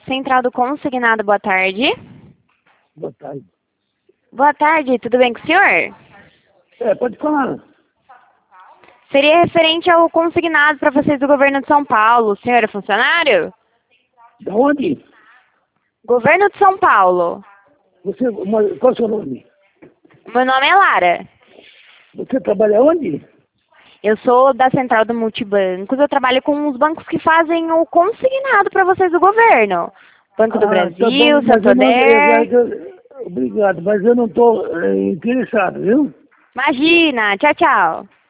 Central do Consignado, boa tarde. Boa tarde. Boa tarde, tudo bem com o senhor? Pode falar. Seria referente ao consignado para vocês do governo de São Paulo. O senhor é funcionário? Da onde? Governo de São Paulo. Qual é o seu nome? Meu nome é Lara. Você trabalha onde? Eu sou da Central do Multibancos. Eu trabalho com os bancos que fazem o consignado para vocês do governo. Banco do Tá Brasil, bom, mas eu não, Santander. obrigado, mas eu não estou interessado, viu? Imagina. Tchau, tchau.